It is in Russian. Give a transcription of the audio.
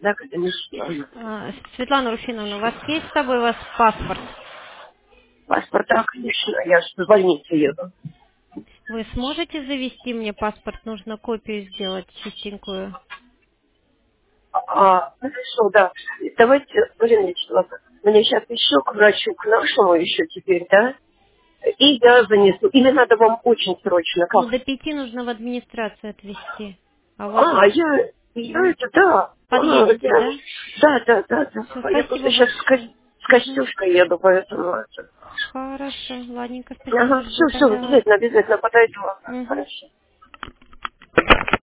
Да, когда Светлана. Светлана Руфиновна, у вас есть с собой у вас паспорт? Паспорт, да, конечно, я же в больницу еду. Вы сможете завести мне паспорт? Нужно копию сделать чистенькую. Хорошо, да. Давайте, Марина Вячеславовна, мне сейчас еще к врачу, к нашему еще теперь, да? И я занесу. Или надо вам очень срочно, Ну, как? до 5 нужно в администрацию отвезти. А у вас Я это, да. подъедете, да? Все, Я просто спасибо сейчас большое. с Мгм. Костюшкой еду, поэтому это. Хорошо, ладненько, спасибо, Ага, жду все, тогда вас. обязательно подойду. Мгм. Хорошо.